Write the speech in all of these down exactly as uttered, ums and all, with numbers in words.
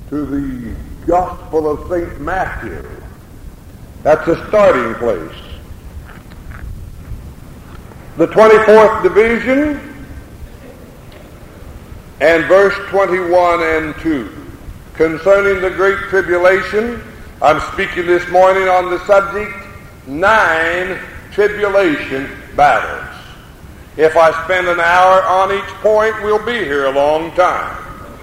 to the Gospel of Saint Matthew. That's a starting place. The twenty-fourth division and verse twenty-one and two. Concerning the great tribulation, I'm speaking this morning on the subject, nine tribulation battles. If I spend an hour on each point, we'll be here a long time.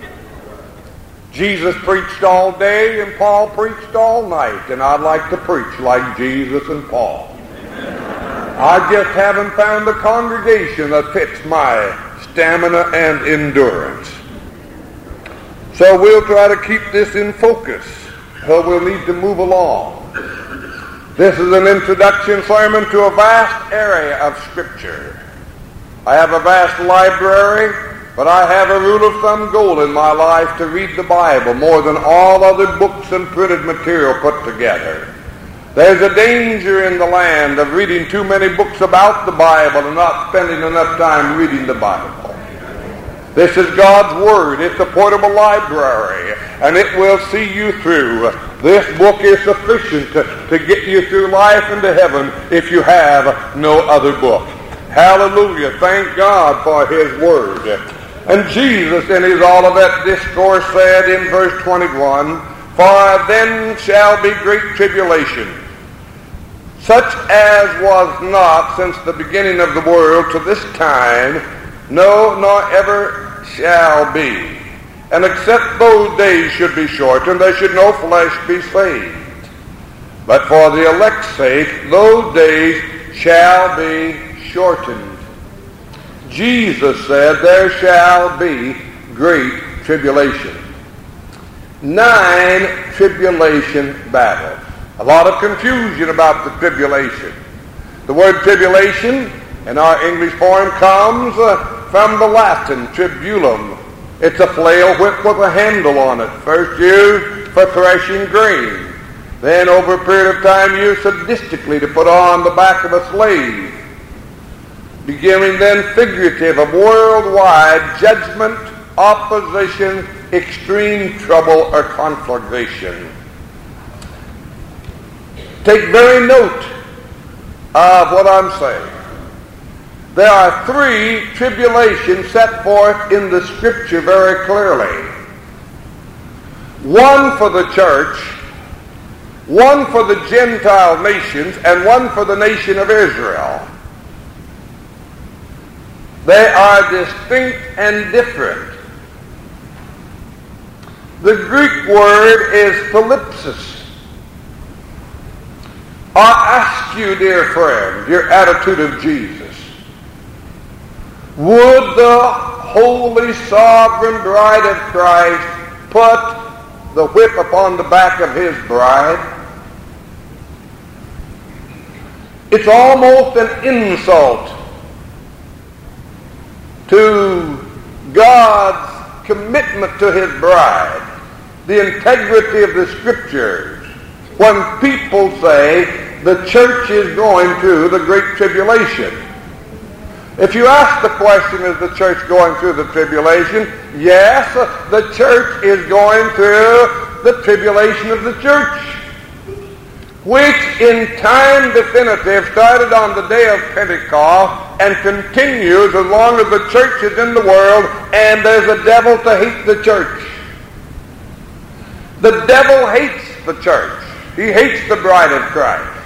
Jesus preached all day and Paul preached all night, and I'd like to preach like Jesus and Paul. I just haven't found a congregation that fits my stamina and endurance. So we'll try to keep this in focus, so we'll need to move along. This is an introduction sermon to a vast area of Scripture. I have a vast library, but I have a rule of thumb goal in my life to read the Bible more than all other books and printed material put together. There's a danger in the land of reading too many books about the Bible and not spending enough time reading the Bible. This is God's Word. It's a portable library, and it will see you through. This book is sufficient to, to get you through life into heaven if you have no other book. Hallelujah. Thank God for His Word. And Jesus in His Olivet Discourse said in verse twenty-one, "For then shall be great tribulation, such as was not since the beginning of the world to this time, no, nor ever shall be. And except those days should be shortened, there should no flesh be saved. But for the elect's sake, those days shall be shortened." Jesus said there shall be great tribulation. Nine tribulation battles. A lot of confusion about the tribulation. The word tribulation in our English form comes uh, from the Latin tribulum. It's a flail whip with a handle on it. First used for threshing grain. Then over a period of time used sadistically to put on the back of a slave. Beginning then figurative of worldwide judgment, opposition, extreme trouble, or conflagration. Take very note of what I'm saying. There are three tribulations set forth in the Scripture very clearly. One for the church, one for the Gentile nations, and one for the nation of Israel. They are distinct and different. The Greek word is thlipsis. I ask you, dear friend, your attitude of Jesus. Would the holy sovereign bride of Christ put the whip upon the back of His bride? It's almost an insult to God's commitment to His bride, the integrity of the Scriptures, when people say the church is going through the great tribulation. If you ask the question, is the church going through the tribulation? Yes, the church is going through the tribulation of the church, which in time definitive started on the day of Pentecost and continues as long as the church is in the world, and there's a devil to hate the church. The devil hates the church. He hates the bride of Christ.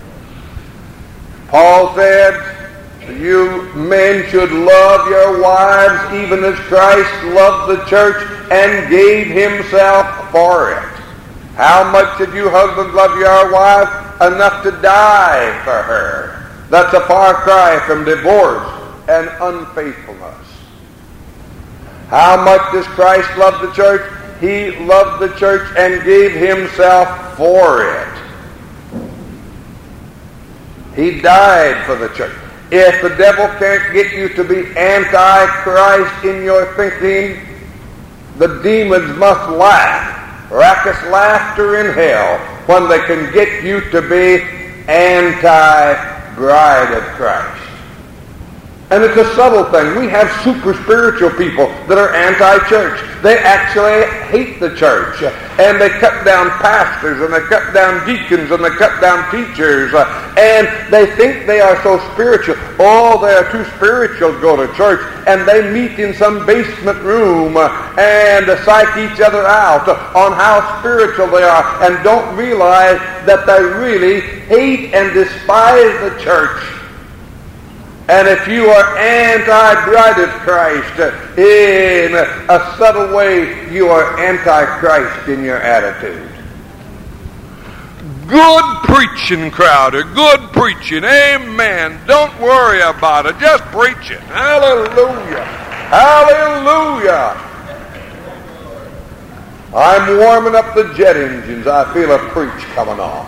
Paul said, "You men should love your wives even as Christ loved the church and gave Himself for it." How much did you husbands love your wife? Enough to die for her. That's a far cry from divorce and unfaithfulness. How much does Christ love the church? He loved the church and gave Himself for it. He died for the church. If the devil can't get you to be anti-Christ in your thinking, the demons must laugh. Raucous laughter in hell when they can get you to be anti-bride of Christ. And it's a subtle thing. We have super spiritual people that are anti-church. They actually hate the church, and they cut down pastors, and they cut down deacons, and they cut down teachers, and they think they are so spiritual. Oh, they are too spiritual to go to church, and they meet in some basement room and psych each other out on how spiritual they are, and don't realize that they really hate and despise the church. And if you are anti-bride of Christ in a subtle way, you are anti-Christ in your attitude. Good preaching, Crowder. Good preaching. Amen. Don't worry about it. Just preach it. Hallelujah. Hallelujah. I'm warming up the jet engines. I feel a preach coming on.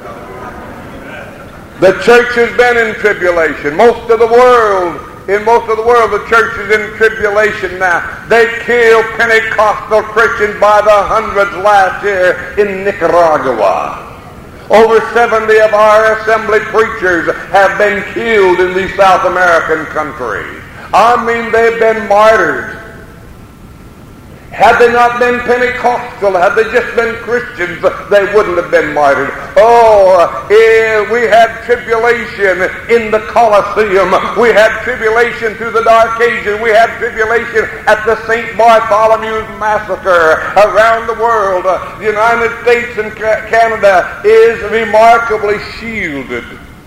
The church has been in tribulation. Most of the world, in most of the world, the church is in tribulation now. They killed Pentecostal Christians by the hundreds last year in Nicaragua. Over seventy of our assembly preachers have been killed in these South American countries. I mean, they've been martyred. Had they not been Pentecostal, had they just been Christians, they wouldn't have been martyred. Oh, eh, we had tribulation in the Colosseum. We had tribulation through the Dark Ages. We had tribulation at the Saint Bartholomew's Massacre around the world. The United States and Canada is remarkably shielded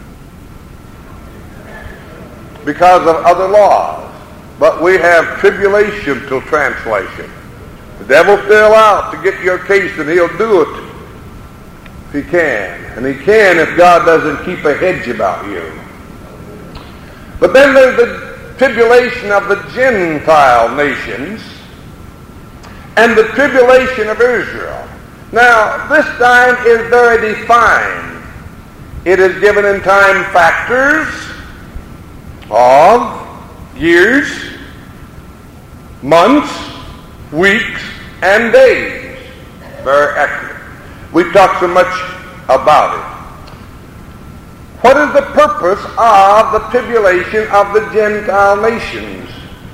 because of other laws. But we have tribulation till translation. The devil's still out to get your case, and he'll do it if he can. And he can if God doesn't keep a hedge about you. But then there's the tribulation of the Gentile nations and the tribulation of Israel. Now, this time is very defined. It is given in time factors of years, months, weeks, and days. Very accurate. We've talked so much about it. What is the purpose of the tribulation of the Gentile nations?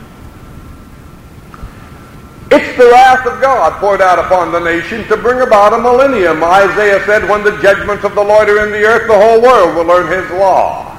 It's the wrath of God poured out upon the nation to bring about a millennium. Isaiah said, when the judgments of the Lord are in the earth, the whole world will learn his law.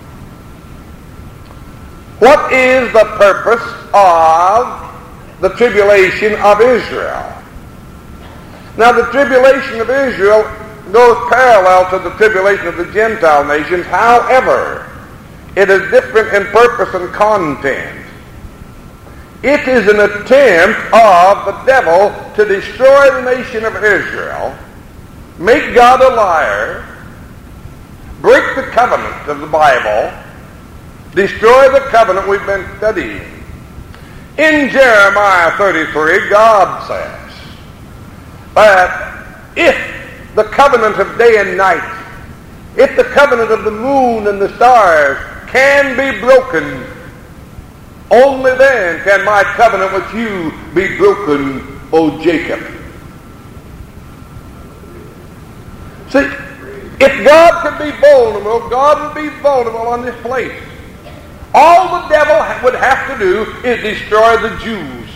What is the purpose of the tribulation of Israel? Now, the tribulation of Israel goes parallel to the tribulation of the Gentile nations. However, it is different in purpose and content. It is an attempt of the devil to destroy the nation of Israel, make God a liar, break the covenant of the Bible, destroy the covenant we've been studying. In Jeremiah thirty-three, God says that if the covenant of day and night, if the covenant of the moon and the stars can be broken, only then can my covenant with you be broken, O Jacob. See, if God could be vulnerable, God would be vulnerable on this place. All the devil would have to do is destroy the Jews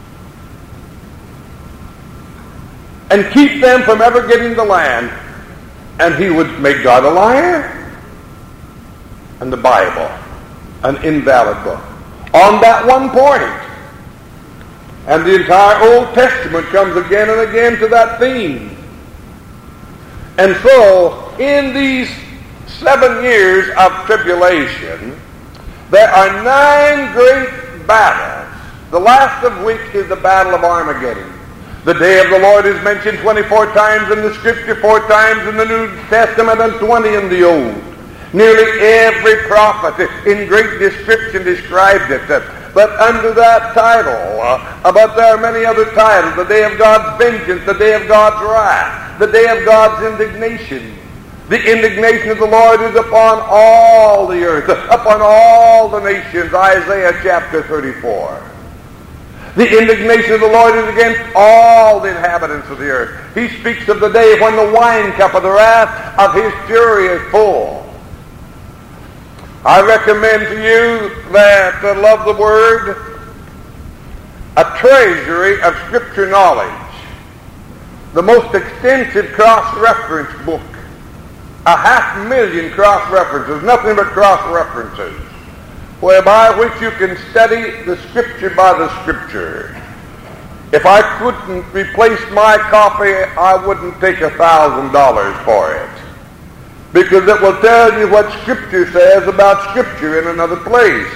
and keep them from ever getting the land, and he would make God a liar and the Bible an invalid book on that one point. And the entire Old Testament comes again and again to that theme. And so, in these seven years of tribulation, there are nine great battles, the last of which is the Battle of Armageddon. The day of the Lord is mentioned twenty-four times in the Scripture, four times in the New Testament, and twenty in the Old. Nearly every prophet in great description described it. But under that title, uh, but there are many other titles: the day of God's vengeance, the day of God's wrath, the day of God's indignation. The indignation of the Lord is upon all the earth, upon all the nations, Isaiah chapter thirty-four. The indignation of the Lord is against all the inhabitants of the earth. He speaks of the day when the wine cup of the wrath of his fury is full. I recommend to you that uh, love the Word, a treasury of Scripture knowledge. the most extensive cross-reference book. A half million cross-references, nothing but cross-references, whereby which you can study the Scripture by the Scripture. If I couldn't replace my copy, I wouldn't take a thousand dollars for it, because it will tell you what Scripture says about Scripture in another place.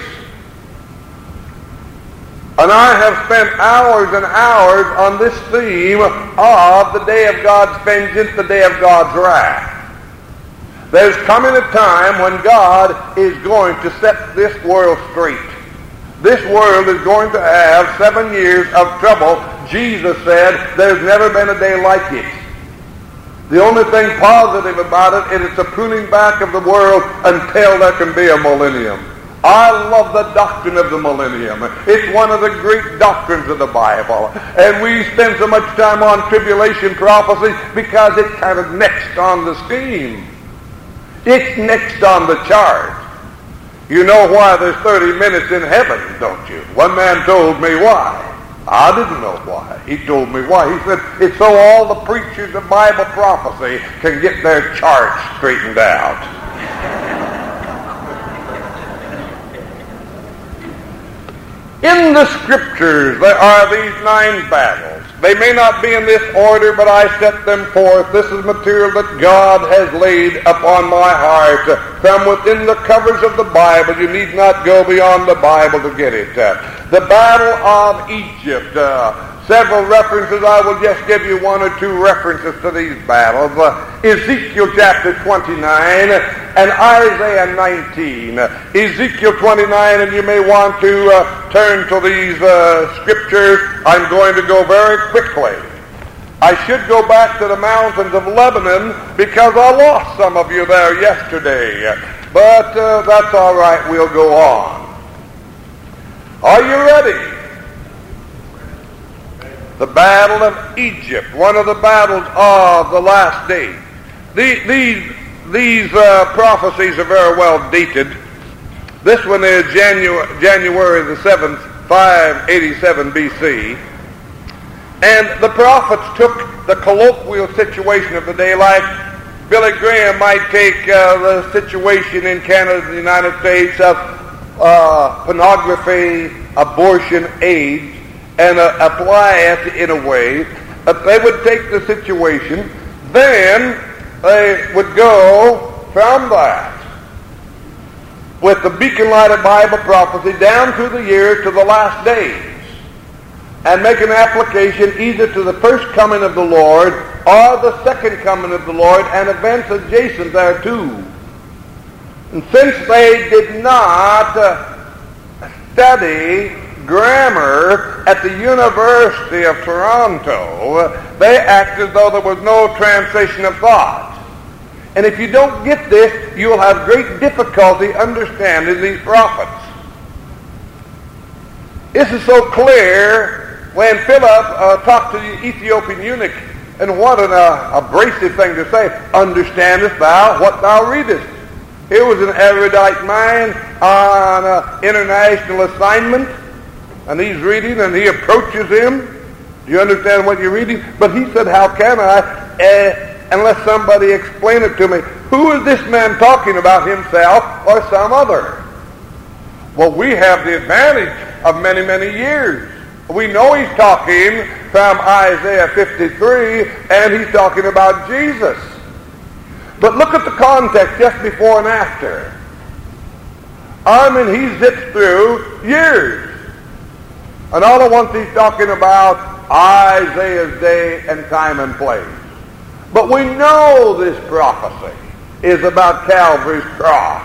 And I have spent hours and hours on this theme of the day of God's vengeance, the day of God's wrath. There's coming a time when God is going to set this world straight. This world is going to have seven years of trouble. Jesus said there's never been a day like it. The only thing positive about it is it's a pruning back of the world until there can be a millennium. I love the doctrine of the millennium. It's one of the great doctrines of the Bible. And we spend so much time on tribulation prophecy because it's kind of next on the scheme. It's next on the chart. You know why there's thirty minutes in heaven, don't you? One man told me why. I didn't know why. He told me why. He said it's so all the preachers of Bible prophecy can get their charts straightened out. In the Scriptures, there are these nine battles. They may not be in this order, but I set them forth. This is material that God has laid upon my heart from within the covers of the Bible. You need not go beyond the Bible to get it. The Battle of Egypt. Uh, several references. I will just give you one or two references to these battles. Uh, Ezekiel chapter twenty-nine and Isaiah nineteen. Ezekiel twenty-nine, and you may want to uh, turn to these uh, scriptures. I'm going to go very quickly. I should go back to the mountains of Lebanon because I lost some of you there yesterday. But uh, that's all right. We'll go on. Are you ready? The Battle of Egypt, one of the battles of the last days. These, these, these uh, prophecies are very well dated. This one is January, January the seventh, five eighty-seven B C. And the prophets took the colloquial situation of the day, like Billy Graham might take uh, the situation in Canada and the United States of uh, pornography, abortion, AIDS, and uh, apply it in a way that they would take the situation, then they would go from that with the beacon light of Bible prophecy down through the year to the last days, and make an application either to the first coming of the Lord or the second coming of the Lord and events adjacent thereto. And since they did not uh, study grammar at the University of Toronto, they act as though there was no transition of thought. And if you don't get this, you'll have great difficulty understanding these prophets. This is so clear when Philip uh, talked to the Ethiopian eunuch, and what an uh, abrasive thing to say, understandest thou what thou readest? Here was an erudite man on an international assignment, and he's reading, and he approaches him. Do you understand what you're reading? But he said, how can I, uh, unless somebody explain it to me? Who is this man talking about, himself or some other? Well, we have the advantage of many, many years. We know he's talking from Isaiah fifty-three, and he's talking about Jesus. But look at the context just before and after. I mean, he zips through years. And all at once he's talking about Isaiah's day and time and place. But we know this prophecy is about Calvary's cross.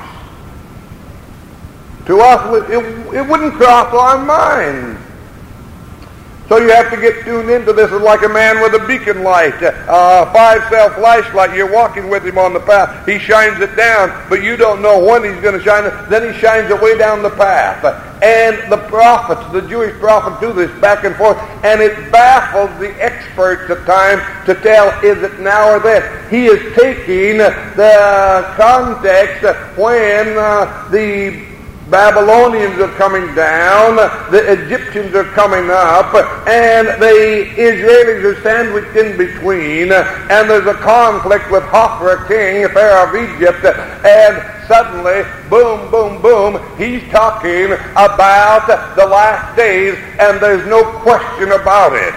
To us, it, it wouldn't cross our minds. So you have to get tuned into this. It's like a man with a beacon light, a five-cell flashlight. You're walking with him on the path. He shines it down, but you don't know when he's going to shine it. Then he shines it way down the path. And the prophets, the Jewish prophets, do this back and forth, and it baffles the experts at times to tell, is it now or then? He is taking the context when uh, the Babylonians are coming down, the Egyptians are coming up, and the Israelis are sandwiched in between, and there's a conflict with Hophra, king, Pharaoh of Egypt, and suddenly, boom, boom, boom, he's talking about the last days, and there's no question about it.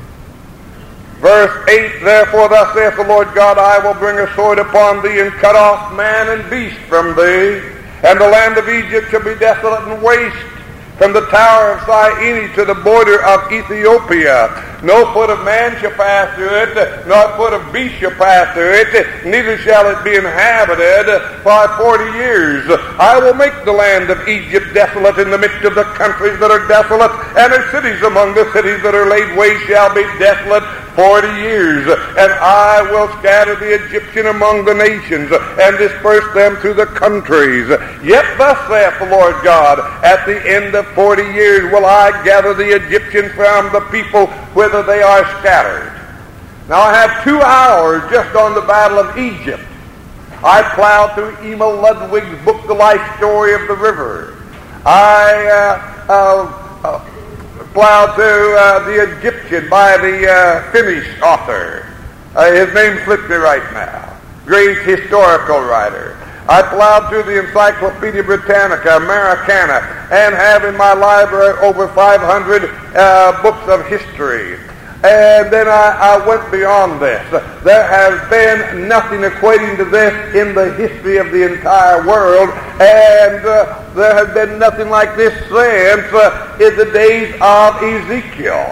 Verse eight, therefore thus saith the Lord God, I will bring a sword upon thee, and cut off man and beast from thee, and the land of Egypt shall be desolate and waste, from the tower of Syene to the border of Ethiopia. No foot of man shall pass through it, nor foot of beast shall pass through it, neither shall it be inhabited for forty years. I will make the land of Egypt desolate in the midst of the countries that are desolate, and her cities among the cities that are laid waste shall be desolate forty years. And I will scatter the Egyptian among the nations, and disperse them through the countries. Yet thus saith the Lord God, at the end of forty years will I gather the Egyptians from the people whither they are scattered. Now I have two hours just on the battle of Egypt. I plowed through Emil Ludwig's book, The Life Story of the River. I uh, uh, uh, plowed through uh, The Egyptian by the uh, Finnish author. Uh, his name slips me right now. Great historical writer. I plowed through the Encyclopedia Britannica, Americana, and have in my library over five hundred uh, books of history. And then I, I went beyond this. There has been nothing equating to this in the history of the entire world, and uh, there has been nothing like this since uh, in the days of Ezekiel.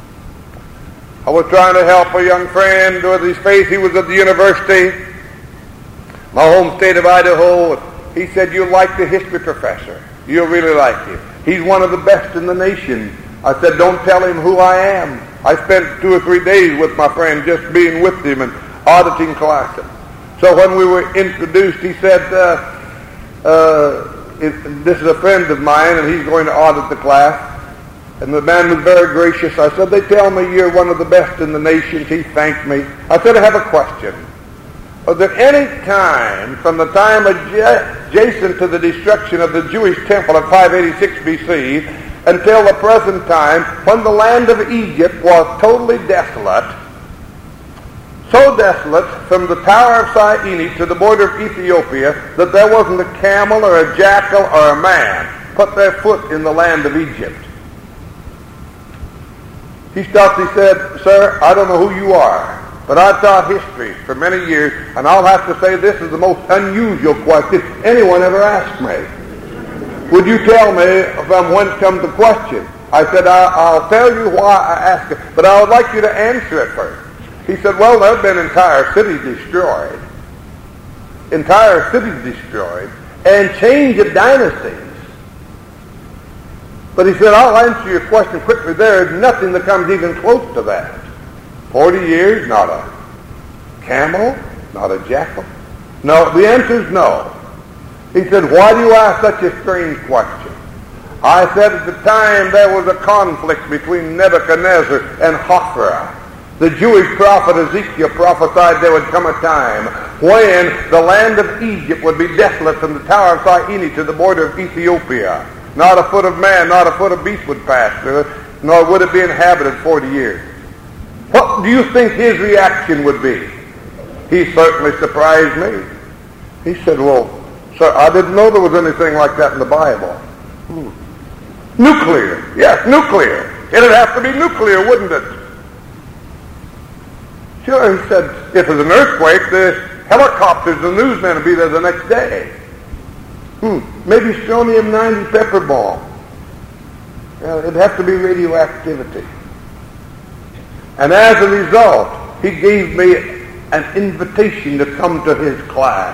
I was trying to help a young friend with his faith. He was at the university, my home state of Idaho. He said, you'll like the history professor. You'll really like him. He's one of the best in the nation. I said, don't tell him who I am. I spent two or three days with my friend just being with him and auditing classes. So when we were introduced, he said, uh, uh, it, this is a friend of mine, and he's going to audit the class. And the man was very gracious. I said, they tell me you're one of the best in the nation. He thanked me. I said, I have a question. Was there any time from the time adjacent to the destruction of the Jewish temple in five eighty-six B C until the present time when the land of Egypt was totally desolate, so desolate from the tower of Syene to the border of Ethiopia that there wasn't a camel or a jackal or a man put their foot in the land of Egypt? He stopped, he said, sir, I don't know who you are, but I've taught history for many years, and I'll have to say this is the most unusual question anyone ever asked me. Would you tell me from whence comes the question? I said, I'll tell you why I asked it, but I would like you to answer it first. He said, well, there have been entire cities destroyed, entire cities destroyed, and change of dynasties. But he said, I'll answer your question quickly. There is nothing that comes even close to that. Forty years, not a camel, not a jackal. No, the answer is no. He said, why do you ask such a strange question? I said, at the time there was a conflict between Nebuchadnezzar and Hophra. The Jewish prophet Ezekiel prophesied there would come a time when the land of Egypt would be desolate from the tower of Syene to the border of Ethiopia. Not a foot of man, not a foot of beast would pass through it, nor would it be inhabited forty years. What do you think his reaction would be? He certainly surprised me. He said, well, sir, I didn't know there was anything like that in the Bible. Hmm. Nuclear. Yes, nuclear. It'd have to be nuclear, wouldn't it? Sure, he said, if there's an earthquake, the helicopters, the newsmen will be there the next day. Hmm. Maybe strontium ninety pepper bomb. Well, it'd have to be radioactivity. And as a result, he gave me an invitation to come to his class.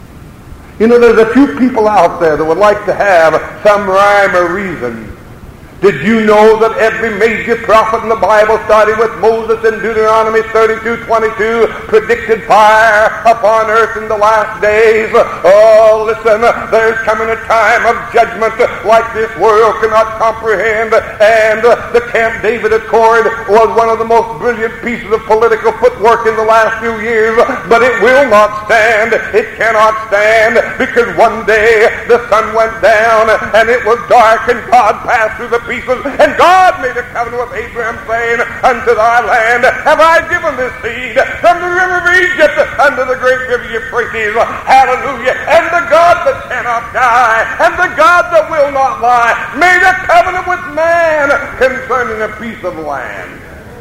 You know, there's a few people out there that would like to have some rhyme or reason Did you know that every major prophet in the Bible, starting with Moses in Deuteronomy thirty-two twenty-two, predicted fire upon earth in the last days? Oh, listen, there's coming a time of judgment like this world cannot comprehend. And the Camp David Accord was one of the most brilliant pieces of political footwork in the last few years, but it will not stand. It cannot stand, because one day the sun went down and it was dark, and God passed through the pieces, and God made a covenant with Abraham, saying, unto thy land have I given this seed, from the river of Egypt unto the great river Euphrates. Hallelujah. And the God that cannot die, and the God that will not lie, made a covenant with man concerning a piece of land.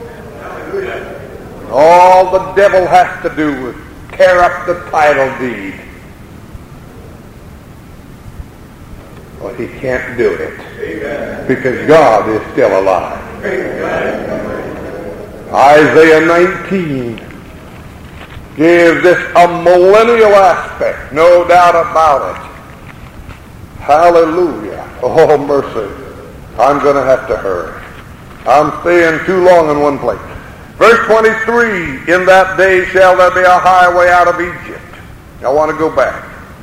All the devil has to do is tear up the title deed. Well, he can't do it. Amen. Because God is still alive. Amen. Isaiah nineteen gives this a millennial aspect, no doubt about it. Hallelujah. Oh, mercy. I'm going to have to hurry. I'm staying too long in one place. Verse twenty-three, in that day shall there be a highway out of Egypt. I want to go back.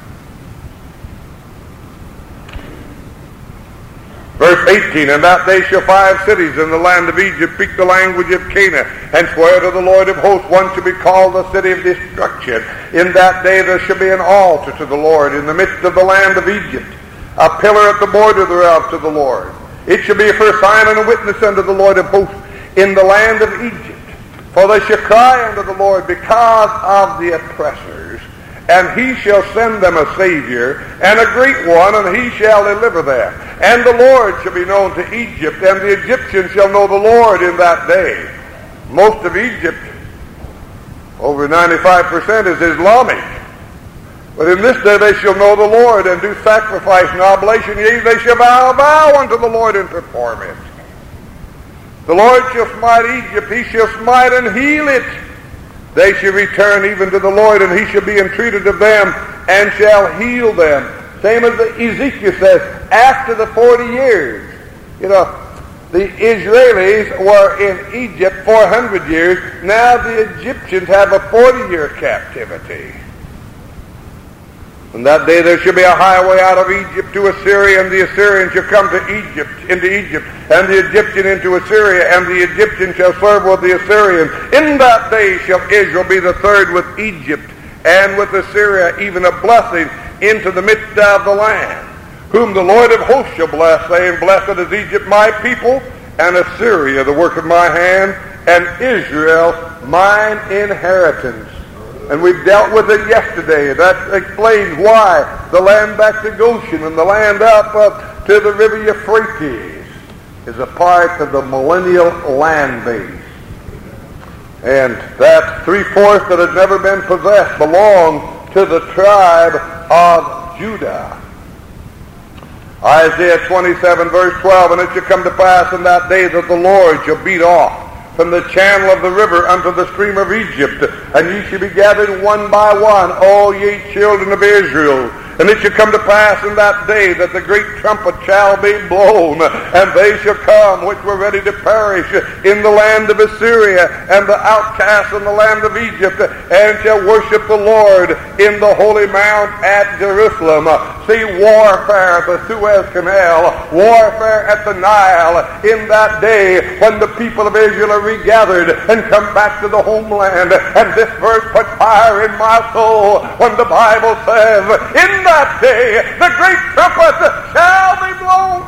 Verse eighteen, in that day shall five cities in the land of Egypt speak the language of Canaan, and swear to the Lord of hosts, one shall be called the city of destruction. In that day there shall be an altar to the Lord in the midst of the land of Egypt, a pillar at the border thereof to the Lord. It shall be for a sign and a witness unto the Lord of hosts in the land of Egypt. For they shall cry unto the Lord because of the oppressors, and he shall send them a Savior, and a great one, and he shall deliver them. And the Lord shall be known to Egypt, and the Egyptians shall know the Lord in that day. Most of Egypt, over ninety-five percent, is Islamic. But in this day they shall know the Lord, and do sacrifice and oblation. Yea, they shall bow, bow unto the Lord and perform it. The Lord shall smite Egypt, he shall smite and heal it. They shall return even to the Lord, and he shall be entreated of them, and shall heal them. Same as the Ezekiel says, after the forty years. You know, the Israelis were in Egypt four hundred years. Now the Egyptians have a forty-year captivity. On that day there shall be a highway out of Egypt to Assyria, and the Assyrian shall come to Egypt, into Egypt, and the Egyptian into Assyria, and the Egyptian shall serve with the Assyrian. In that day shall Israel be the third with Egypt, and with Assyria even a blessing into the midst of the land, whom the Lord of hosts shall bless, saying, blessed is Egypt my people, and Assyria the work of my hand, and Israel mine inheritance. And we've dealt with it yesterday. That explains why the land back to Goshen and the land up, up to the river Euphrates is a part of the millennial land base. And that three-fourths that had never been possessed belonged to the tribe of Judah. Isaiah twenty-seven verse twelve, and it shall come to pass in that day that the Lord shall beat off from the channel of the river unto the stream of Egypt, and ye shall be gathered one by one, all ye children of Israel. And it shall come to pass in that day that the great trumpet shall be blown, and they shall come which were ready to perish in the land of Assyria, and the outcasts in the land of Egypt, and shall worship the Lord in the holy mount at Jerusalem. See, warfare at the Suez Canal, warfare at the Nile, in that day when the people of Israel are regathered and come back to the homeland. And this verse put fire in my soul when the Bible says, in that day the great trumpet shall be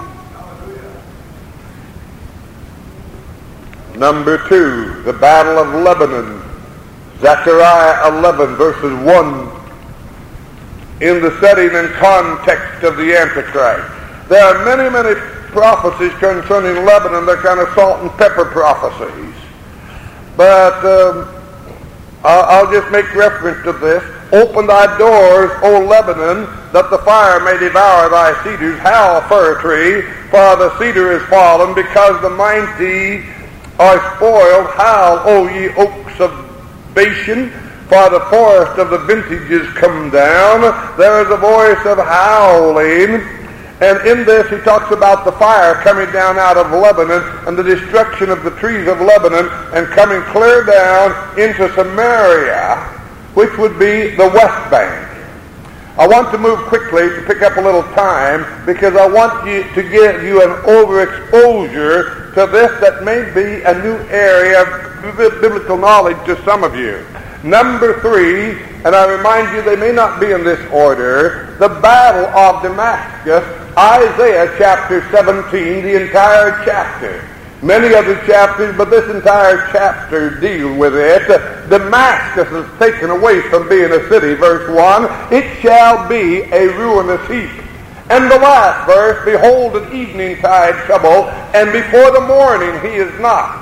blown. Number two, the Battle of Lebanon. Zechariah eleven verses one, in the setting and context of the Antichrist. There are many, many prophecies concerning Lebanon. They're kind of salt and pepper prophecies. But um, I'll just make reference to this. Open thy doors, O Lebanon, that the fire may devour thy cedars. Howl, fir tree, for the cedar is fallen, because the mighty are spoiled. Howl, O ye oaks of Bashan, for the forest of the vintage is come down. There is a voice of howling, And in this he talks about the fire coming down out of Lebanon and the destruction of the trees of Lebanon and coming clear down into Samaria, which would be the West Bank. I want to move quickly to pick up a little time because I want you to give you an overexposure to this that may be a new area of biblical knowledge to some of you. Number three, and I remind you they may not be in this order, the Battle of Damascus, Isaiah chapter seventeen, the entire chapter. Many other chapters, but this entire chapter deal with it. Damascus is taken away from being a city, verse one. It shall be a ruinous heap. And the last verse, behold an evening-tide trouble, and before the morning he is not.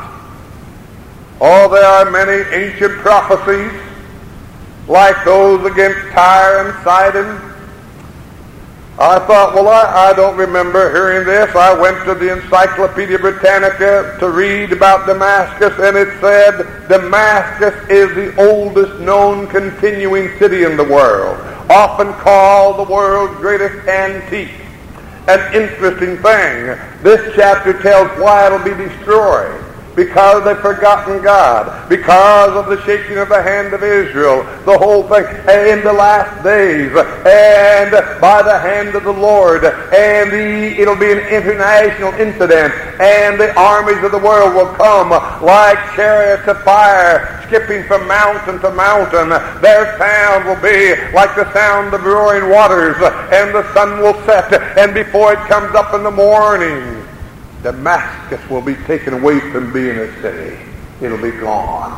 Oh, there are many ancient prophecies, like those against Tyre and Sidon. I thought, well, I, I don't remember hearing this. I went to the Encyclopedia Britannica to read about Damascus, and it said Damascus is the oldest known continuing city in the world, often called the world's greatest antique. An interesting thing. This chapter tells why it'll be destroyed. Because they've forgotten God, because of the shaking of the hand of Israel, the whole thing, in the last days, and by the hand of the Lord, and the, it'll be an international incident, and the armies of the world will come like chariots of fire, skipping from mountain to mountain. Their sound will be like the sound of roaring waters, and the sun will set, and before it comes up in the morning, Damascus will be taken away from being a city. It'll be gone.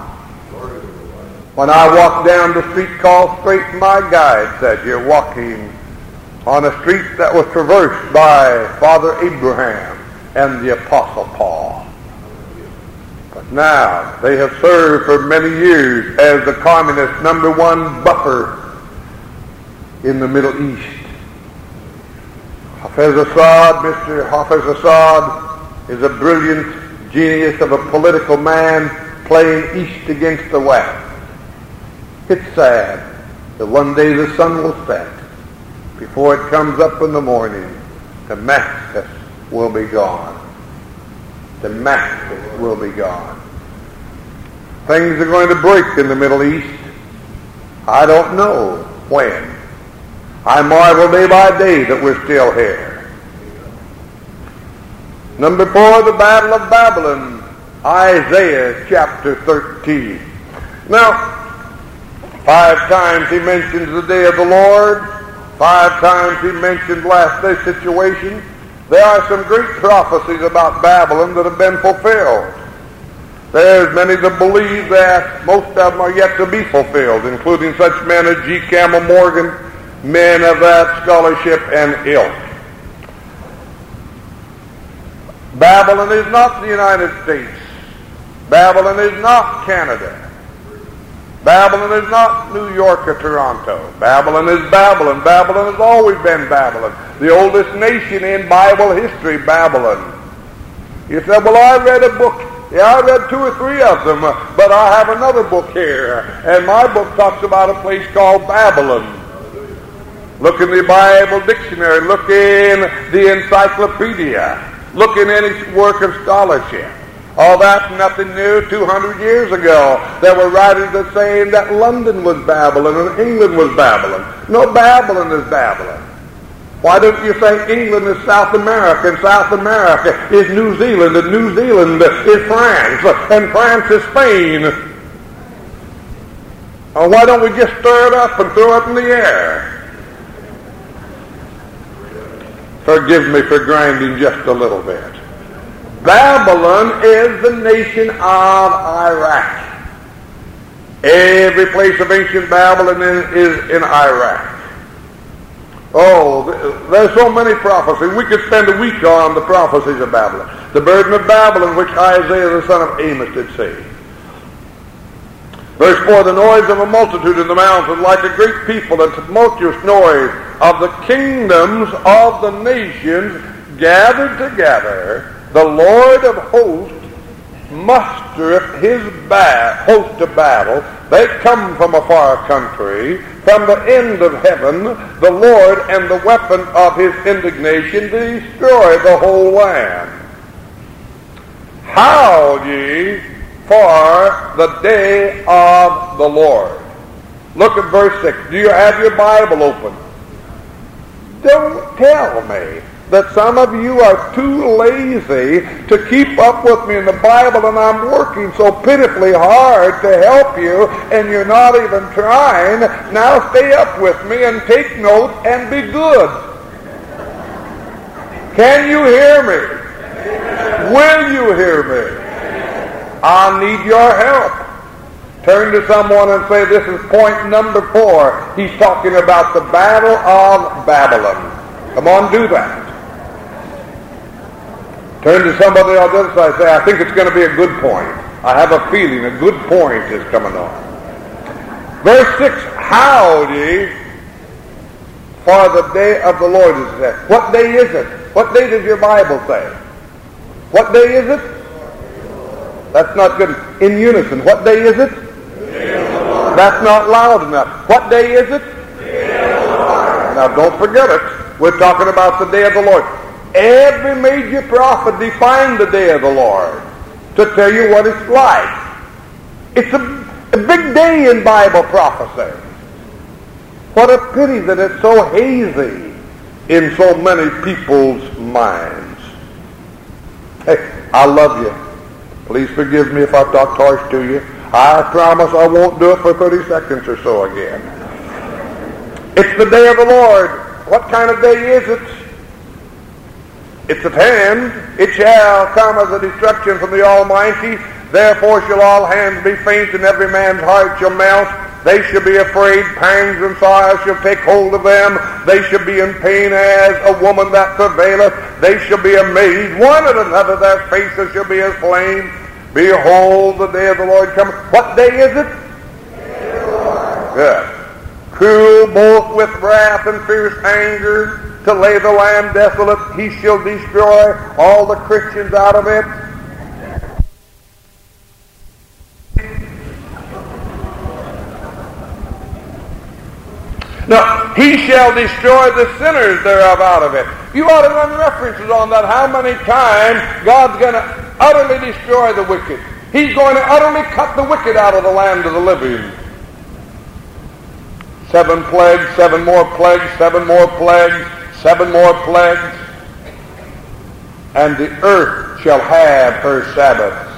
When I walk down the street called Straight, my guide said, you're walking on a street that was traversed by Father Abraham and the Apostle Paul. But now they have served for many years as the communist number one buffer in the Middle East. Hafez Assad, Mister Hafez Assad, is a brilliant genius of a political man playing east against the west. It's sad that one day the sun will set. Before it comes up in the morning, Damascus will be gone. Damascus will be gone. Things are going to break in the Middle East. I don't know when. I marvel day by day that we're still here. Number four, the Battle of Babylon, Isaiah chapter thirteen. Now, five times he mentions the day of the Lord. Five times he mentioned last day's situation. There are some great prophecies about Babylon that have been fulfilled. There's many that believe that most of them are yet to be fulfilled, including such men as G. Campbell Morgan, men of that scholarship and ilk. Babylon is not the United States. Babylon is not Canada. Babylon is not New York or Toronto. Babylon is Babylon. Babylon has always been Babylon. The oldest nation in Bible history, Babylon. You said, well, I read a book. Yeah, I read two or three of them, but I have another book here. And my book talks about a place called Babylon. Look in the Bible dictionary. Look in the encyclopedia. Look in any work of scholarship. Oh, that's nothing new. Two hundred years ago, there were writers that saying that London was Babylon and England was Babylon. No, Babylon is Babylon. Why don't you say England is South America and South America is New Zealand and New Zealand is France and France is Spain? Or why don't we just stir it up and throw it in the air? Forgive me for grinding just a little bit. Babylon is the nation of Iraq. Every place of ancient Babylon is in Iraq. Oh, there's so many prophecies. We could spend a week on the prophecies of Babylon. The burden of Babylon, which Isaiah the son of Amos did say. Verse four, the noise of a multitude in the mountains, like a great people, a tumultuous noise of the kingdoms of the nations gathered together. The Lord of hosts mustereth his ba- host to battle. They come from a far country, from the end of heaven the Lord and the weapon of his indignation to destroy the whole land. Howl ye for the day of the Lord. Look at verse six. Do you have your Bible open? Don't tell me that some of you are too lazy to keep up with me in the Bible, and I'm working so pitifully hard to help you, and you're not even trying. Now stay up with me and take notes and be good. Can you hear me? Will you hear me? I need your help. Turn to someone and say, this is point number four. He's talking about the battle of Babylon. Come on, do that. Turn to somebody on the other side and say, I think it's going to be a good point. I have a feeling a good point is coming on. Verse six, howl ye for the day of the Lord is said. What day is it? What day does your Bible say? What day is it? That's not good. In unison. What day is it? That's not loud enough. What day is it? Now don't forget it. We're talking about the day of the Lord. Every major prophet defined the day of the Lord to tell you what it's like. It's a, a big day in Bible prophecy. What a pity that it's so hazy in so many people's minds. Hey, I love you. Please forgive me if I talk harsh to you. I promise I won't do it for thirty seconds or so again. It's the day of the Lord. What kind of day is it? It's at hand. It shall come as a destruction from the Almighty. Therefore shall all hands be faint, and every man's heart shall melt. They shall be afraid. Pangs and sorrows shall take hold of them. They shall be in pain as a woman that travaileth. They shall be amazed one at another. Their faces shall be as flame. Behold, the day of the Lord cometh. What day is it? Day of the Lord. Good. Cruel both with wrath and fierce anger, to lay the land desolate. He shall destroy all the Christians out of it. Now, he shall destroy the sinners thereof out of it. You ought to run references on that. How many times God's going to utterly destroy the wicked? He's going to utterly cut the wicked out of the land of the living. Seven plagues, seven more plagues, seven more plagues, seven more plagues. And the earth shall have her Sabbaths.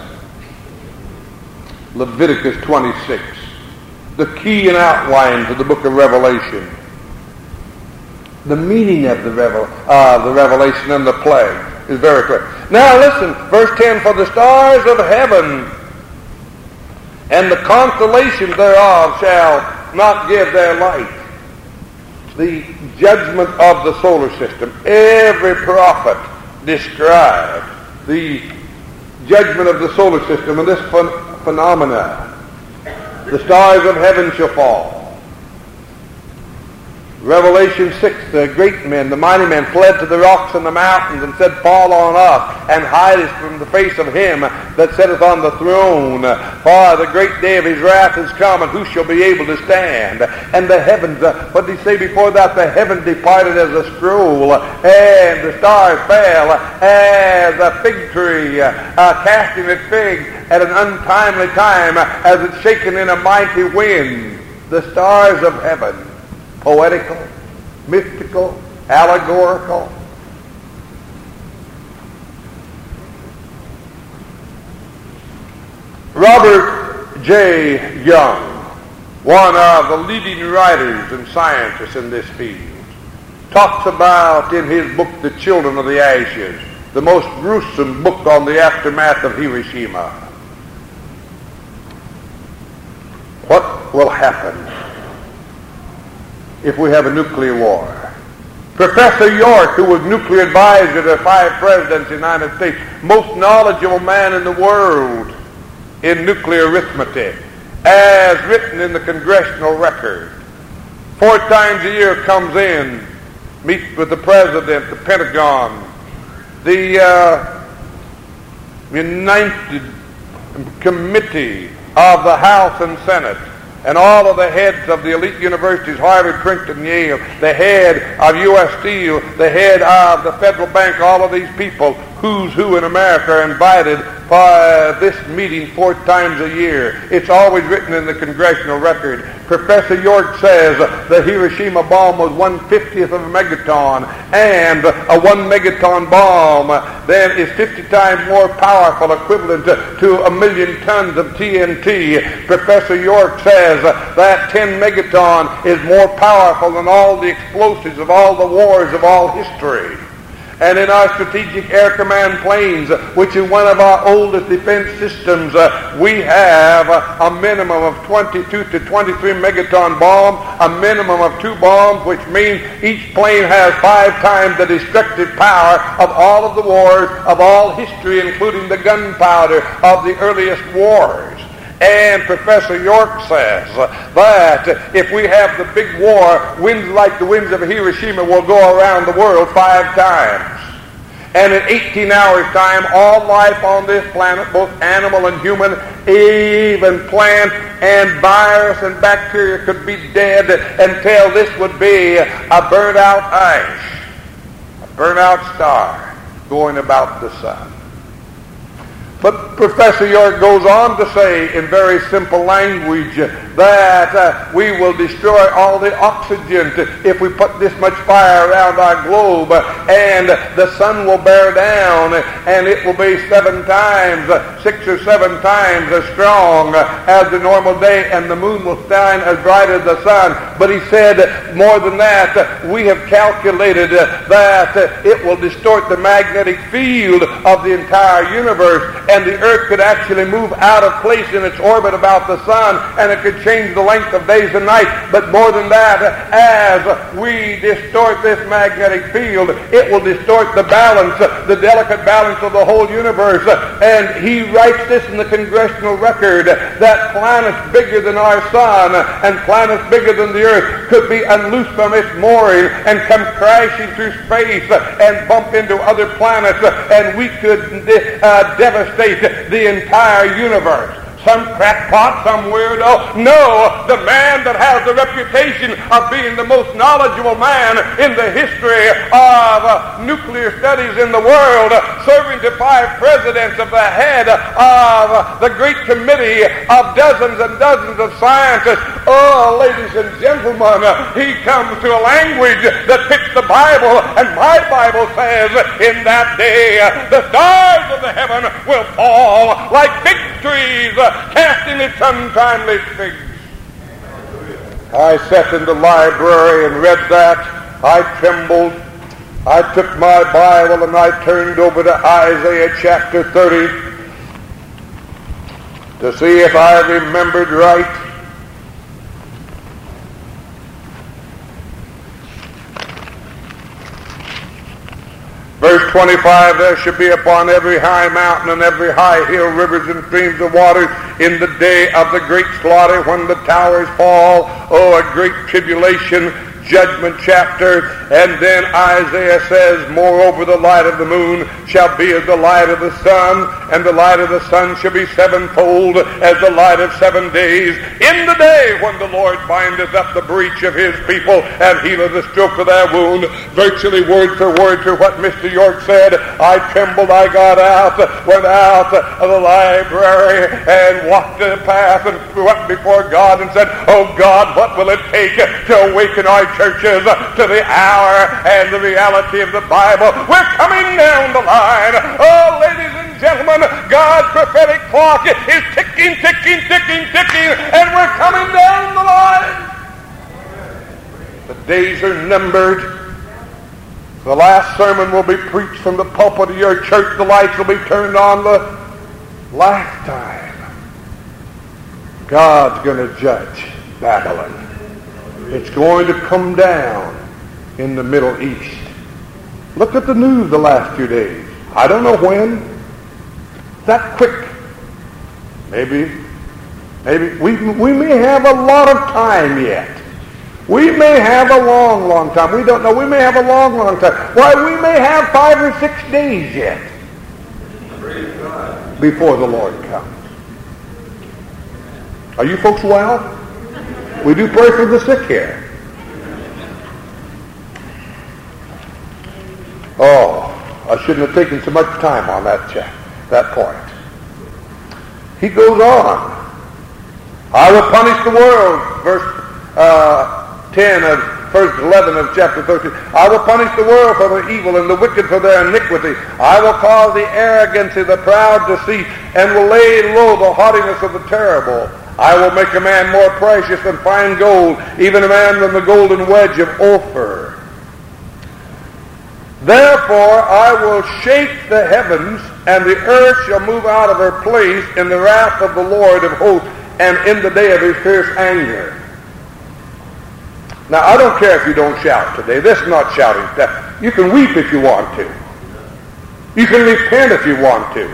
Leviticus twenty-six. The key and outline to the book of Revelation. The meaning of the, revel, uh, the revelation and the plague is very clear. Now listen, verse ten, for the stars of heaven and the constellations thereof shall not give their light. The judgment of the solar system. Every prophet described the judgment of the solar system and this ph- phenomena. The stars of heaven shall fall. Revelation six, the great men, the mighty men, fled to the rocks and the mountains and said, fall on us and hide us from the face of him that sitteth on the throne. For the great day of his wrath is come, and who shall be able to stand? And the heavens, uh, what did he say before that? The heavens departed as a scroll, and the stars fell as a fig tree, uh, casting its figs at an untimely time, as it's shaken in a mighty wind. The stars of heaven. Poetical, mystical, allegorical. Robert J. Young, one of the leading writers and scientists in this field, talks about in his book, The Children of the Ashes, the most gruesome book on the aftermath of Hiroshima. What will happen if we have a nuclear war? Professor York, who was nuclear advisor to five presidents of the United States, most knowledgeable man in the world in nuclear arithmetic, as written in the congressional record, four times a year comes in, meets with the president, the Pentagon, the uh, United Committee of the House and Senate, and all of the heads of the elite universities, Harvard, Princeton, Yale, the head of U S Steel, the head of the Federal Bank, all of these people, who's who in America, are invited for uh, this meeting four times a year. It's always written in the congressional record. Professor York says the Hiroshima bomb was one fiftieth of a megaton, and a one megaton bomb then is fifty times more powerful, equivalent to, to a million tons of T N T. Professor York says that ten megaton is more powerful than all the explosives of all the wars of all history. And in our Strategic Air Command planes, which is one of our oldest defense systems, uh, we have uh, a minimum of twenty-two to twenty-three megaton bomb, a minimum of two bombs, which means each plane has five times the destructive power of all of the wars of all history, including the gunpowder of the earliest wars. And Professor York says that if we have the big war, winds like the winds of Hiroshima will go around the world five times. And in eighteen hours' time, all life on this planet, both animal and human, even plant and virus and bacteria, could be dead until this would be a burnt-out ash, a burnt-out star going about the sun. But Professor York goes on to say in very simple language that uh, we will destroy all the oxygen to, if we put this much fire around our globe, and the sun will bear down, and it will be seven times, six or seven times as strong as the normal day, and the moon will shine as bright as the sun. But he said more than that, we have calculated that it will distort the magnetic field of the entire universe, and the earth could actually move out of place in its orbit about the sun, and it could change the length of days and nights. But more than that, as we distort this magnetic field, it will distort the balance, the delicate balance of the whole universe. And he writes this in the congressional record, that planets bigger than our sun and planets bigger than the earth could be unloosed from its mooring and come crashing through space and bump into other planets, and we could uh, devastate the entire universe. Some crackpot, some weirdo. No, the man that has the reputation of being the most knowledgeable man in the history of uh, nuclear studies in the world, serving to five presidents, of the head of uh, the great committee of dozens and dozens of scientists. Oh, ladies and gentlemen, uh, he comes to a language that fits the Bible, and my Bible says in that day uh, the stars of the heaven will fall like fig trees, uh, casting its untimely figs. I sat in the library and read that. I trembled. I took my Bible and I turned over to Isaiah chapter thirty to see if I remembered right. Verse twenty-five, there shall be upon every high mountain and every high hill rivers and streams of water in the day of the great slaughter, when the towers fall. Oh, a great tribulation, judgment chapter. And then Isaiah says, moreover, the light of the moon shall be as the light of the sun, and the light of the sun shall be sevenfold as the light of seven days, in the day when the Lord bindeth up the breach of his people and healeth the stroke of their wound. Virtually word for word to what Mister York said. I trembled. I got out, went out of the library and walked the path and went before God and said, oh God, what will it take to awaken our churches to the hour and the reality of the Bible? We're coming down the line. Oh, ladies and gentlemen, God's prophetic clock is ticking, ticking, ticking, ticking, and we're coming down the line. The days are numbered. The last sermon will be preached from the pulpit of your church. The lights will be turned on the last time. God's going to judge Babylon. It's going to come down in the Middle East. Look at the news the last few days. I don't know when. That quick. Maybe, maybe we, we may have a lot of time yet. We may have a long, long time. We don't know. We may have a long, long time. Why, we may have five or six days yet before the Lord comes. Are you folks well? We do pray for the sick here. Oh, I shouldn't have taken so much time on that chat, that point. He goes on. I will punish the world, verse uh, ten of verse eleven of chapter thirteen. I will punish the world for their evil and the wicked for their iniquity. I will cause the arrogancy of the proud to cease, and will lay low the haughtiness of the terrible. I will make a man more precious than fine gold, even a man than the golden wedge of Ophir. Therefore I will shake the heavens, and the earth shall move out of her place in the wrath of the Lord of hosts, and in the day of his fierce anger. Now, I don't care if you don't shout today. This is not shouting stuff. You can weep if you want to. You can repent if you want to.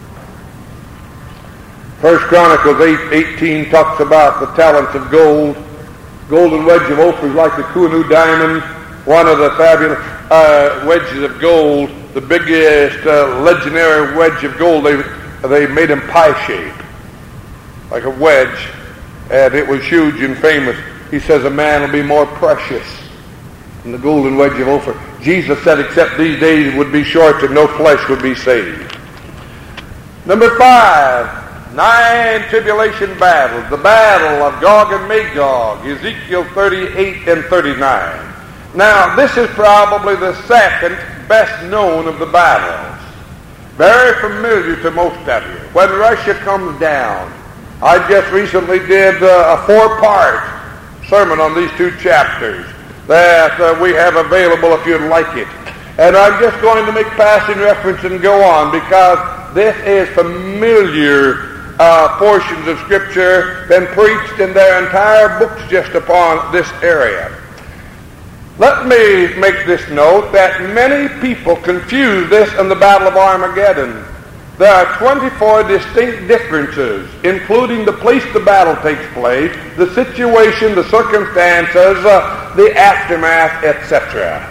First Chronicles eight eighteen talks about the talents of gold. Golden wedge of Ophir is like the Kuhnu diamond, one of the fabulous uh, wedges of gold, the biggest uh, legendary wedge of gold. They they made him pie shape, like a wedge, and it was huge and famous. He says a man will be more precious than the golden wedge of Ophir. Jesus said, except these days would be short and no flesh would be saved. Number five, nine tribulation battles. The battle of Gog and Magog, Ezekiel thirty-eight and thirty-nine. Now, this is probably the second best known of the battles. Very familiar to most of you. When Russia comes down, I just recently did uh, a four-part sermon on these two chapters that uh, we have available if you'd like it. And I'm just going to make passing reference and go on because this is familiar uh, portions of Scripture, been preached in their entire books just upon this area. Let me make this note that many people confuse this and the Battle of Armageddon. There are twenty-four distinct differences, including the place the battle takes place, the situation, the circumstances, uh, the aftermath, et cetera.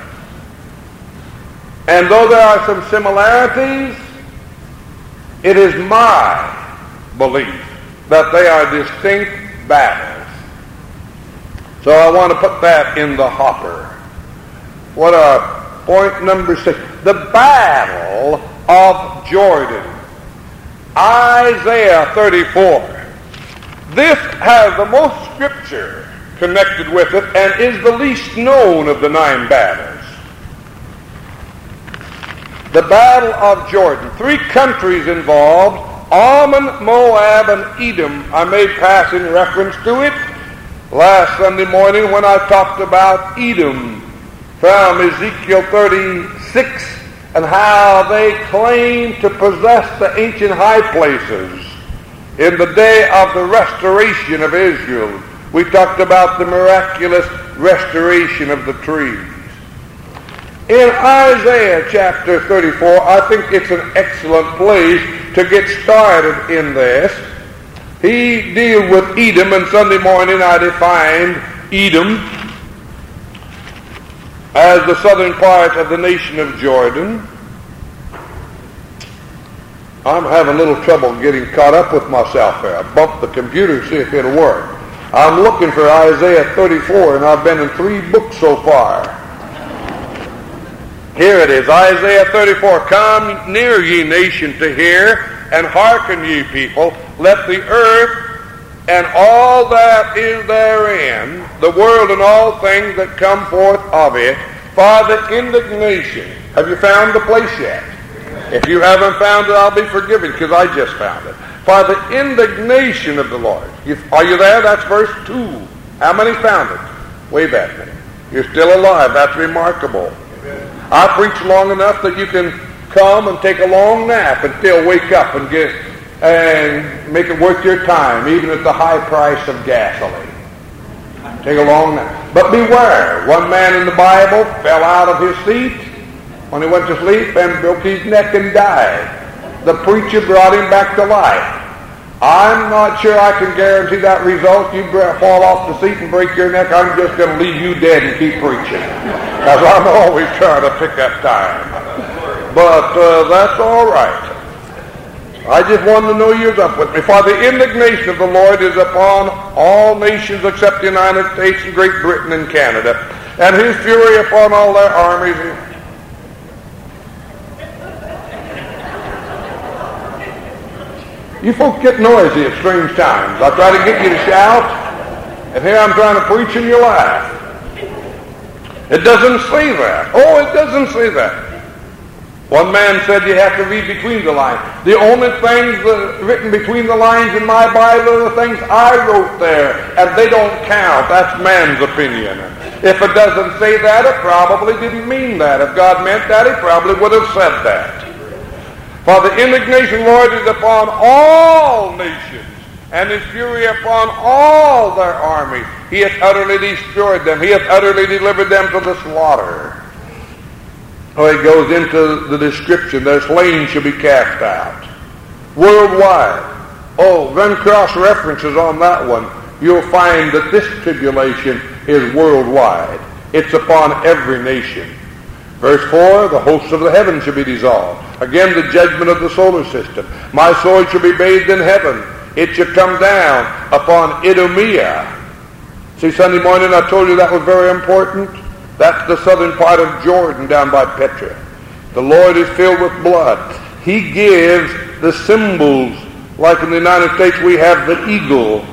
And though there are some similarities, it is my belief that they are distinct battles. So I want to put that in the hopper. What are point number six? The Battle of Jordan. Isaiah thirty-four. This has the most scripture connected with it and is the least known of the nine battles. The Battle of Jordan. Three countries involved: Ammon, Moab, and Edom. I made passing reference to it last Sunday morning when I talked about Edom from Ezekiel thirty-six and how they claim to possess the ancient high places in the day of the restoration of Israel. We talked about the miraculous restoration of the trees. In Isaiah chapter thirty-four, I think it's an excellent place to get started in this. He deals with Edom, and Sunday morning I defined Edom as the southern part of the nation of Jordan. I'm having a little trouble getting caught up with myself here. I bumped the computer to see if it'll work. I'm looking for Isaiah thirty-four, and I've been in three books so far. Here it is, Isaiah thirty-four. Come near, ye nation, to hear, and hearken, ye people. Let the earth and all that is therein, the world and all things that come forth of it, for the indignation. Have you found the place yet? If you haven't found it, I'll be forgiven because I just found it. For the indignation of the Lord. You, are you there? That's verse two. How many found it? Wave at me. You're still alive. That's remarkable. Amen. I preach long enough that you can come and take a long nap and still wake up and get and make it worth your time, even at the high price of gasoline. Take a long nap. But beware, one man in the Bible fell out of his seat when he went to sleep and broke his neck and died. The preacher brought him back to life. I'm not sure I can guarantee that result. You fall off the seat and break your neck, I'm just going to leave you dead and keep preaching. Because I'm always trying to pick up time. But uh, that's all right. I just wanted to know you was up with me. For the indignation of the Lord is upon all nations except the United States and Great Britain and Canada, and his fury upon all their armies. You folks get noisy at strange times. I try to get you to shout, and here I'm trying to preach and you laugh. It doesn't say that. Oh, it doesn't say that. One man said you have to read between the lines. The only things that are written between the lines in my Bible are the things I wrote there, and they don't count. That's man's opinion. If it doesn't say that, it probably didn't mean that. If God meant that, he probably would have said that. For the indignation, Lord, is upon all nations, and his fury upon all their armies. He hath utterly destroyed them. He hath utterly delivered them to the slaughter. Oh, it goes into the description. Their slain shall be cast out. Worldwide. Oh, run cross references on that one. You'll find that this tribulation is worldwide. It's upon every nation. Verse four, the hosts of the heavens shall be dissolved. Again, the judgment of the solar system. My sword shall be bathed in heaven. It shall come down upon Idumea. See, Sunday morning I told you that was very important. That's the southern part of Jordan down by Petra. The Lord is filled with blood. He gives the symbols, like in the United States we have the eagle,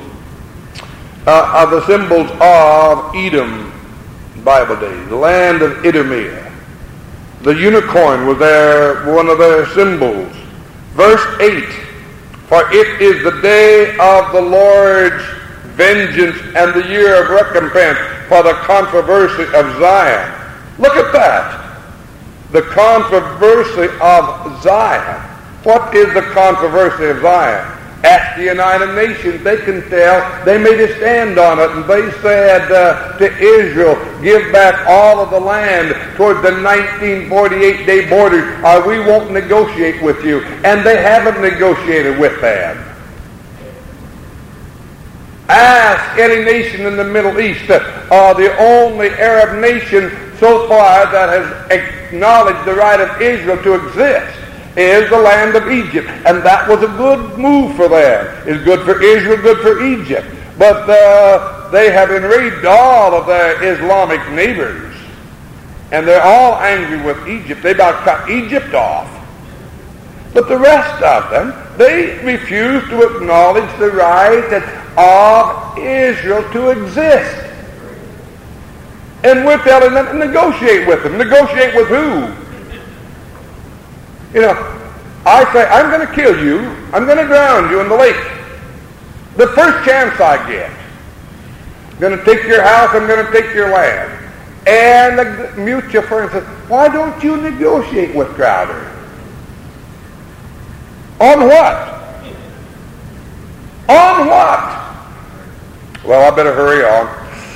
uh, are the symbols of Edom, Bible days, the land of Idumea. The unicorn was their, one of their symbols. Verse eight, for it is the day of the Lord's vengeance and the year of recompense for the controversy of Zion. Look at that. The controversy of Zion. What is the controversy of Zion? Ask the United Nations. They can tell. They made a stand on it, and they said uh, to Israel, give back all of the land toward the nineteen forty-eight day borders, or we won't negotiate with you. And they haven't negotiated with them. Ask any nation in the Middle East. Uh, the only Arab nation so far that has acknowledged the right of Israel to exist is the land of Egypt. And that was a good move for them. It's good for Israel, good for Egypt. But uh, they have enraged all of their Islamic neighbors. And they're all angry with Egypt. They about cut Egypt off. But the rest of them, they refuse to acknowledge the right of Israel to exist. And we're telling them to negotiate with them. Negotiate with who? You know, I say, I'm going to kill you. I'm going to drown you in the lake. The first chance I get. I'm going to take your house. I'm going to take your land. And the mutual friend says, why don't you negotiate with Crowder? On what? On what? Well, I better hurry on.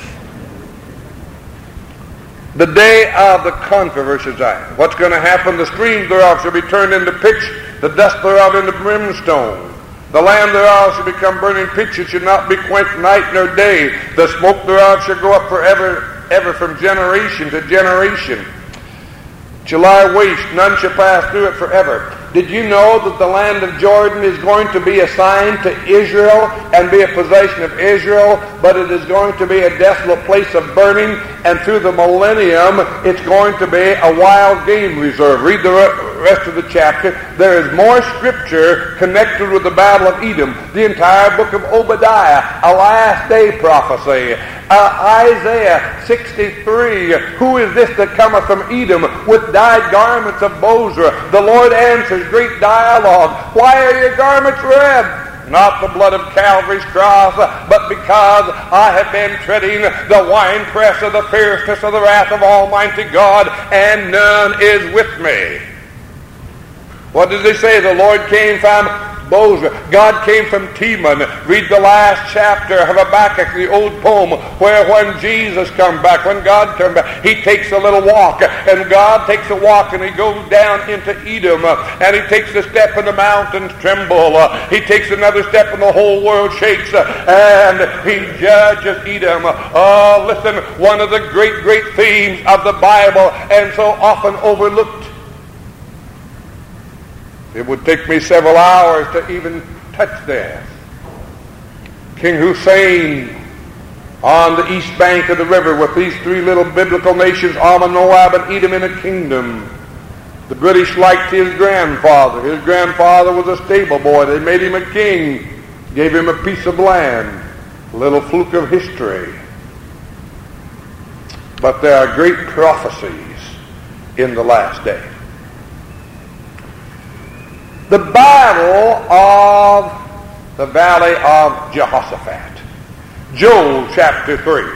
The day of the controversy of Zion. What's going to happen? The streams thereof shall be turned into pitch, the dust thereof into brimstone. The land thereof shall become burning pitch, it shall not be quenched night nor day. The smoke thereof shall go up forever, ever from generation to generation. Shall lie waste, none shall pass through it forever. Did you know that the land of Jordan is going to be assigned to Israel and be a possession of Israel, but it is going to be a desolate place of burning, and through the millennium it's going to be a wild game reserve. Read the rest of the chapter. There is more scripture connected with the battle of Edom. The entire book of Obadiah, a last day prophecy. Uh, Isaiah sixty-three, who is this that cometh from Edom with dyed garments of Bozrah? The Lord answers, great dialogue. Why are your garments red? Not the blood of Calvary's cross, but because I have been treading the winepress of the fierceness of the wrath of Almighty God, and none is with me. What does he say? The Lord came from Bozrah. God came from Teman. Read the last chapter of Habakkuk, the old poem, where when Jesus comes back, when God comes back, he takes a little walk, and God takes a walk, and he goes down into Edom, and he takes a step, and the mountains tremble. He takes another step, and the whole world shakes, and he judges Edom. Oh, listen, one of the great, great themes of the Bible, and so often overlooked. It would take me several hours to even touch there. King Hussein on the east bank of the river with these three little biblical nations, Ammon, Moab, and Edom in a kingdom. The British liked his grandfather. His grandfather was a stable boy. They made him a king, gave him a piece of land. A little fluke of history. But there are great prophecies in the last day. The battle of the valley of Jehoshaphat. Joel chapter three.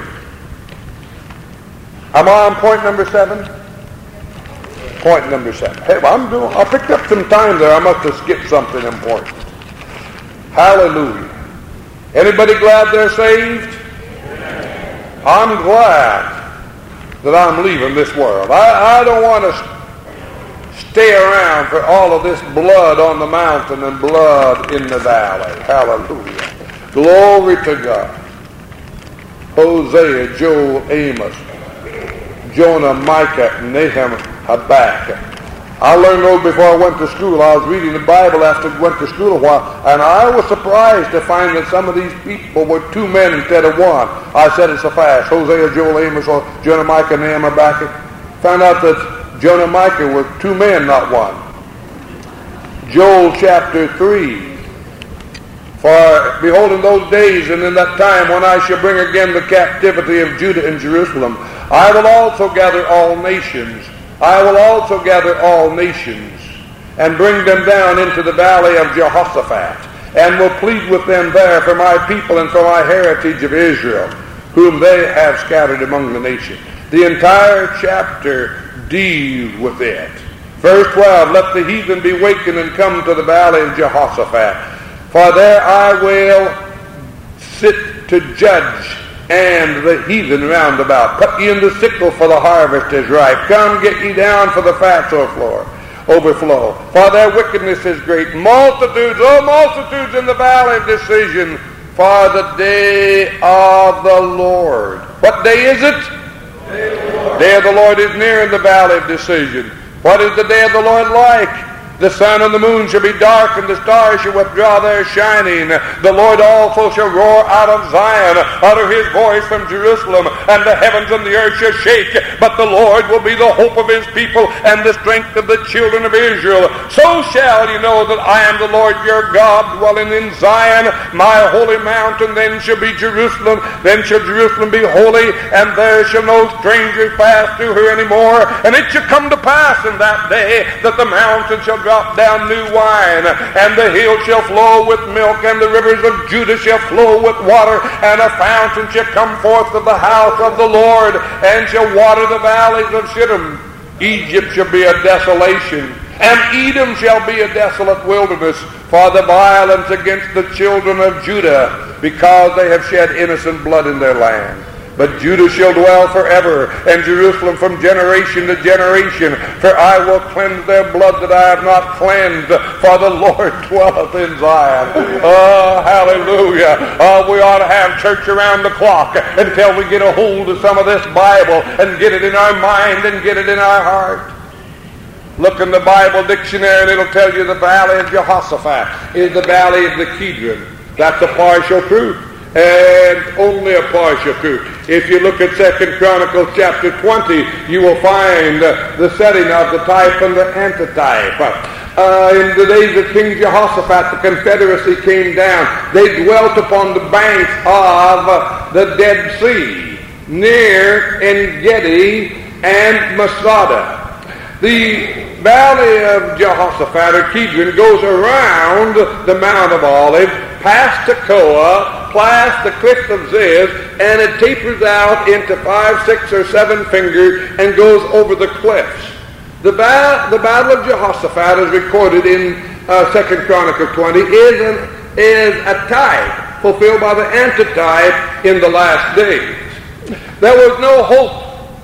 Am I on point number seven? Point number seven. Hey, I'm doing, I picked up some time there. I must have skipped something important. Hallelujah. Anybody glad they're saved? I'm glad that I'm leaving this world. I, I don't want to stay around for all of this blood on the mountain and blood in the valley. Hallelujah. Glory to God. Hosea, Joel, Amos, Jonah, Micah, Nahum, Habakkuk. I learned those before I went to school. I was reading the Bible after I went to school a while, and I was surprised to find that some of these people were two men instead of one. I said it so fast. Hosea, Joel, Amos, or Jonah, Micah, Nahum, Habakkuk. Found out that Jonah, Micah were two men, not one. Joel chapter three. For behold, in those days and in that time when I shall bring again the captivity of Judah and Jerusalem, I will also gather all nations. I will also gather all nations and bring them down into the valley of Jehoshaphat, and will plead with them there for my people and for my heritage of Israel, whom they have scattered among the nations. The entire chapter deals with it. Verse twelve, let the heathen be wakened and come to the valley of Jehoshaphat. For there I will sit to judge, and the heathen round about. Put ye in the sickle, for the harvest is ripe. Come, get ye down, for the fats overflow. overflow. For their wickedness is great. Multitudes, oh multitudes in the valley of decision, for the day of the Lord. What day is it? Day of the Lord. Day of the Lord is near in the valley of decision. What is the day of the Lord like? The sun and the moon shall be dark, and the stars shall withdraw their shining. The Lord also shall roar out of Zion, utter his voice from Jerusalem, and the heavens and the earth shall shake. But the Lord will be the hope of his people, and the strength of the children of Israel. So shall you know that I am the Lord your God, dwelling in Zion, my holy mountain. Then shall be Jerusalem, then shall Jerusalem be holy, and there shall no stranger pass through her any more. And it shall come to pass in that day that the mountain shall drop down new wine, and the hill shall flow with milk, and the rivers of Judah shall flow with water, and a fountain shall come forth of the house of the Lord, and shall water the valleys of Shittim. Egypt shall be a desolation, and Edom shall be a desolate wilderness, for the violence against the children of Judah, because they have shed innocent blood in their land. But Judah shall dwell forever, and Jerusalem from generation to generation. For I will cleanse their blood that I have not cleansed, for the Lord dwelleth in Zion. Oh, hallelujah. Oh, we ought to have church around the clock until we get a hold of some of this Bible and get it in our mind and get it in our heart. Look in the Bible dictionary and it'll tell you the valley of Jehoshaphat is the valley of the Kidron. That's a partial truth. And only a partial truth. If you look at Second Chronicles chapter twenty, you will find uh, the setting of the type and the antitype. Uh, in the days of King Jehoshaphat, the confederacy came down. They dwelt upon the banks of uh, the Dead Sea, near En-Gedi and Masada. The valley of Jehoshaphat, or Kidron, goes around the Mount of Olives, past Tekoa, past the cliff of Ziz, and it tapers out into five, six, or seven fingers and goes over the cliffs. The, ba- the Battle of Jehoshaphat, as recorded in uh, Second Chronicles twenty, is, an, is a type fulfilled by the antitype in the last days. There was no hope.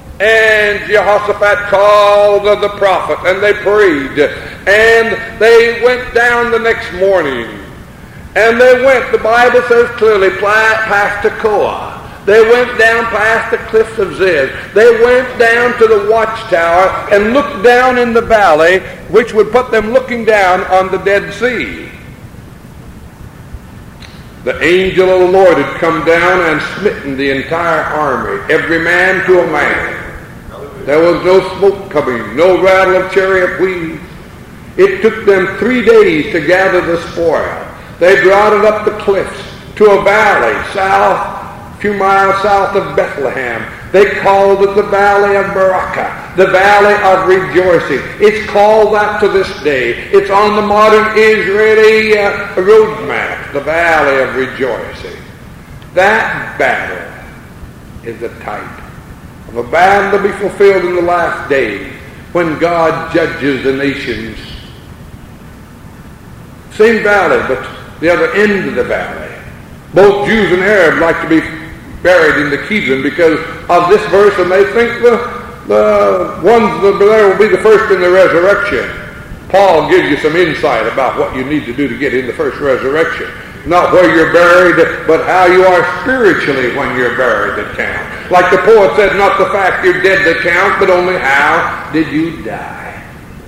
And Jehoshaphat called the prophet, and they prayed, and they went down the next morning, and they went, the Bible says clearly, past Tekoa. They went down past the cliffs of Ziz. They went down to the watchtower and looked down in the valley, which would put them looking down on the Dead Sea. The angel of the Lord had come down and smitten the entire army, every man to a man. There was no smoke coming, no rattle of chariot wheels. It took them three days to gather the spoil. They brought it up the cliffs to a valley south, a few miles south of Bethlehem. They called it the Valley of Berachah, the Valley of Rejoicing. It's called that to this day. It's on the modern Israeli uh, road map, the Valley of Rejoicing. That battle is a type of a battle to be fulfilled in the last days when God judges the nations. Same valley, but the other end of the valley. Both Jews and Arabs like to be buried in the Kidron because of this verse, and they think the, the ones that are there will be the first in the resurrection. Paul gives you some insight about what you need to do to get in the first resurrection. Not where you're buried, but how you are spiritually when you're buried that counts. Like the poet said, not the fact you're dead that counts, but only how did you die.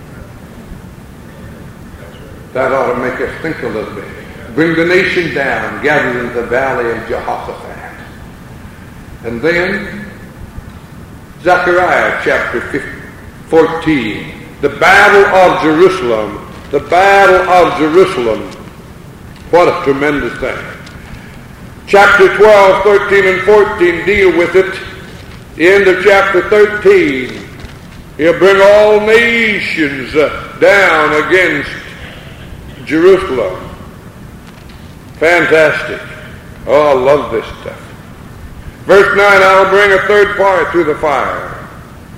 That ought to make us think a little bit. Bring the nation down, gathered in the valley of Jehoshaphat. And then, Zechariah chapter fourteen, the battle of Jerusalem, the battle of Jerusalem. What a tremendous thing. Chapter twelve, thirteen, and fourteen deal with it. The end of chapter thirteen, he'll bring all nations down against Jerusalem. Fantastic. Oh, I love this stuff. Verse nine, I'll bring a third part through the fire.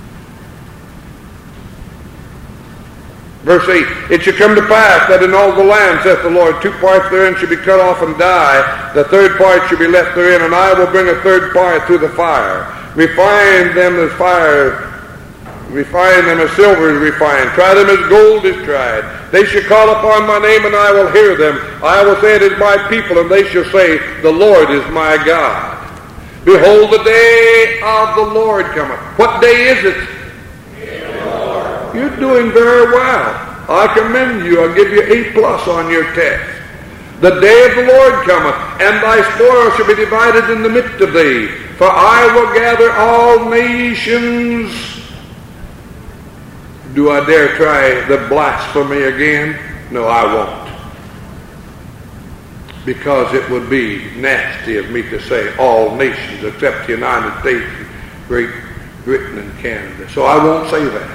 Verse eight, it shall come to pass that in all the land, saith the Lord, two parts therein shall be cut off and die. The third part shall be left therein, and I will bring a third part through the fire. Refine them as fire, refine them as silver is refined. Try them as gold is tried. They shall call upon my name, and I will hear them. I will say, it is my people, and they shall say, the Lord is my God. Behold, the day of the Lord cometh. What day is it? You're doing very well. I commend you. I'll give you A plus on your test. The day of the Lord cometh, and thy spoil shall be divided in the midst of thee. For I will gather all nations. Do I dare try the blasphemy again? No, I won't. Because it would be nasty of me to say all nations except the United States, Great Britain, and Canada. So I won't say that.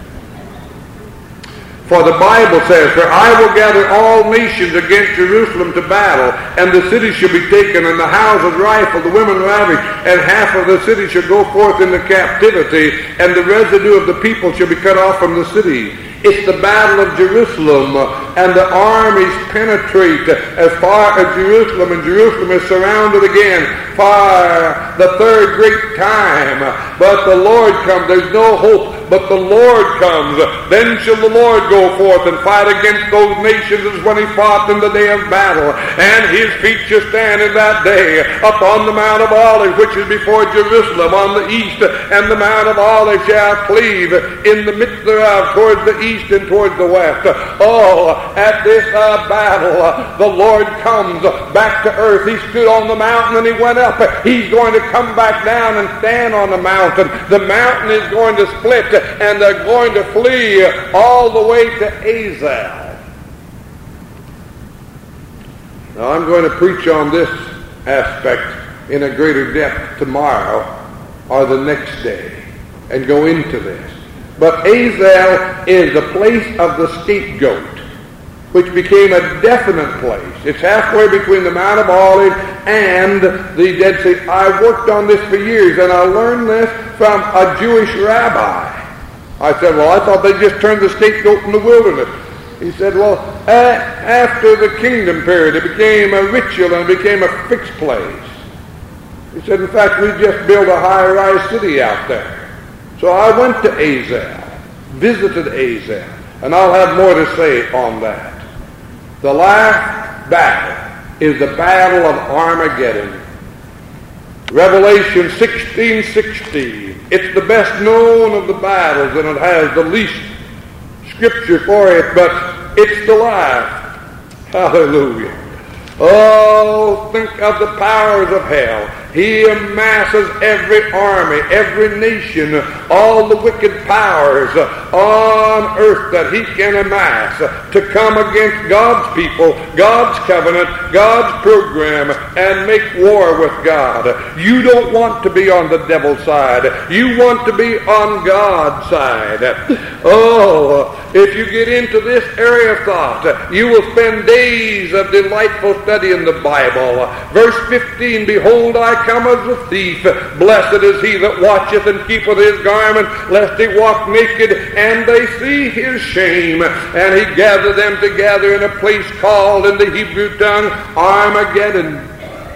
For the Bible says, for I will gather all nations against Jerusalem to battle, and the city shall be taken, and the houses rifled, the women ravished, and half of the city shall go forth into captivity, and the residue of the people shall be cut off from the city. It's the battle of Jerusalem, and the armies penetrate as far as Jerusalem, and Jerusalem is surrounded again for the third great time. But the Lord comes. There's no hope, but the Lord comes. Then shall the Lord go forth and fight against those nations as when he fought in the day of battle. And his feet shall stand in that day upon the Mount of Olives, which is before Jerusalem on the east, and the Mount of Olives shall cleave in the midst thereof towards the east and towards the west. Oh, at this uh, battle, uh, the Lord comes back to earth. He stood on the mountain and he went up. He's going to come back down and stand on the mountain. The mountain is going to split, and they're going to flee all the way to Azal. Now, I'm going to preach on this aspect in a greater depth tomorrow or the next day and go into this. But Azal is the place of the scapegoat, which became a definite place. It's halfway between the Mount of Olives and the Dead Sea. I worked on this for years, and I learned this from a Jewish rabbi. I said, well, I thought they just turned the scapegoat in the wilderness. He said, well, a- after the kingdom period, it became a ritual and it became a fixed place. He said, in fact, we just built a high-rise city out there. So I went to Azal, visited Azal, and I'll have more to say on that. The last battle is the battle of Armageddon. Revelation sixteen sixteen. It's the best known of the battles, and it has the least scripture for it, but it's the life. Hallelujah. Oh, think of the powers of hell. He amasses every army, every nation, all the wicked powers on earth that he can amass to come against God's people, God's covenant, God's program, and make war with God. You don't want to be on the devil's side. You want to be on God's side. Oh, if you get into this area of thought, you will spend days of delightful study in the Bible. Verse fifteen, behold, I come as a thief. Blessed is he that watcheth and keepeth his garment, lest he walk naked, and they see his shame. And he gathered them together in a place called in the Hebrew tongue Armageddon.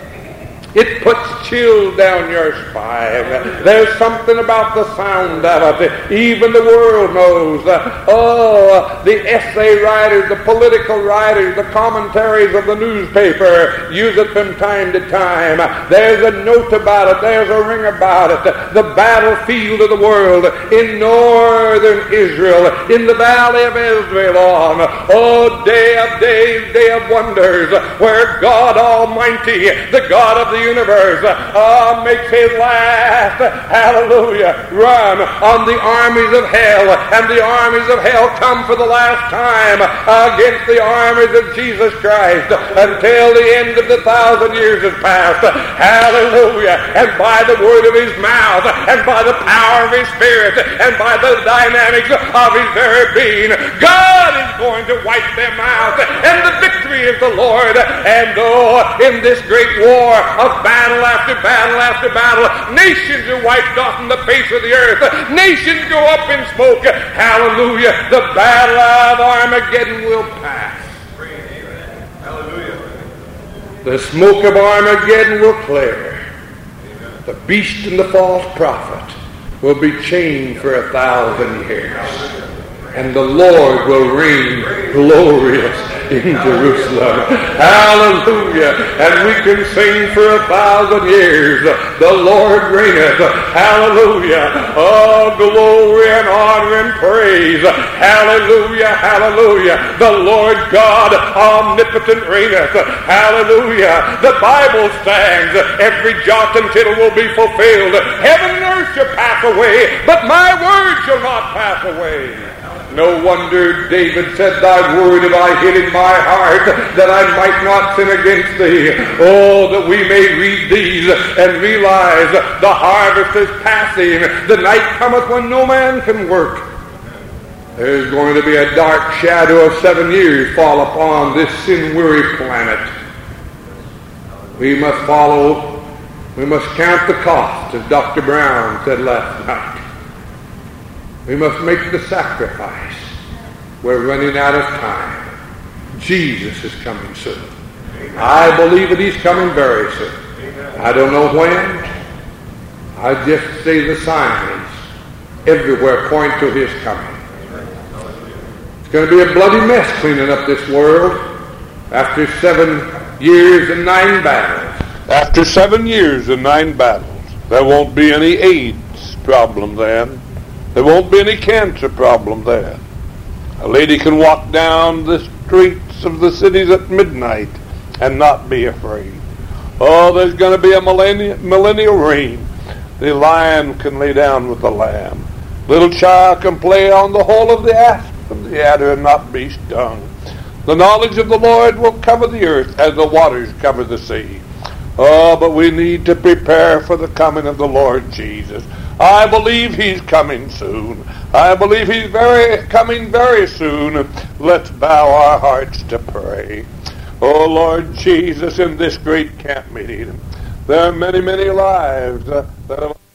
It puts chills down your spine. There's something about the sound of it. Even the world knows. Oh, the essay writers, the political writers, the commentaries of the newspaper use it from time to time. There's a note about it. There's a ring about it. The battlefield of the world in northern Israel, in the valley of Esdraelon. Oh, day of days, day of wonders, where God Almighty, the God of the universe, uh, makes his last, hallelujah, run on the armies of hell, and the armies of hell come for the last time against the armies of Jesus Christ until the end of the thousand years has passed. Hallelujah. And by the word of his mouth, and by the power of his spirit, and by the dynamics of his very being, God is going to wipe them out, and the victory is the Lord. And oh, in this great war of battle after battle after battle, nations are wiped off from the face of the earth. Nations go up in smoke. Hallelujah. The battle of Armageddon will pass. Hallelujah. The smoke of Armageddon will clear. The beast and the false prophet will be chained for a thousand years. And the Lord will reign glorious in Jerusalem. Hallelujah. And we can sing for a thousand years, the Lord reigneth. Hallelujah. Oh, glory and honor and praise. Hallelujah. Hallelujah. The Lord God omnipotent reigneth. Hallelujah. The Bible stands. Every jot and tittle will be fulfilled. Heaven and earth shall pass away, but my word shall not pass away. No wonder David said, thy word have I hid in my heart, that I might not sin against thee. Oh, that we may read these and realize the harvest is passing. The night cometh when no man can work. There's going to be a dark shadow of seven years fall upon this sin-weary planet. We must follow, we must count the cost, as Doctor Brown said last night. We must make the sacrifice. We're running out of time. Jesus is coming soon. I believe that he's coming very soon. I don't know when. I just say the signs everywhere point to his coming. It's going to be a bloody mess cleaning up this world after seven years and nine battles. After seven years and nine battles, there won't be any AIDS problem then. There won't be any cancer problem there. A lady can walk down the streets of the cities at midnight and not be afraid. Oh, there's going to be a millennial, millennial reign. The lion can lay down with the lamb. Little child can play on the hole of the asp and the adder and not be stung. The knowledge of the Lord will cover the earth as the waters cover the sea. Oh, but we need to prepare for the coming of the Lord Jesus. I believe he's coming soon. I believe he's very coming very soon. Let's bow our hearts to pray. Oh, Lord Jesus, in this great camp meeting, there are many, many lives uh, that have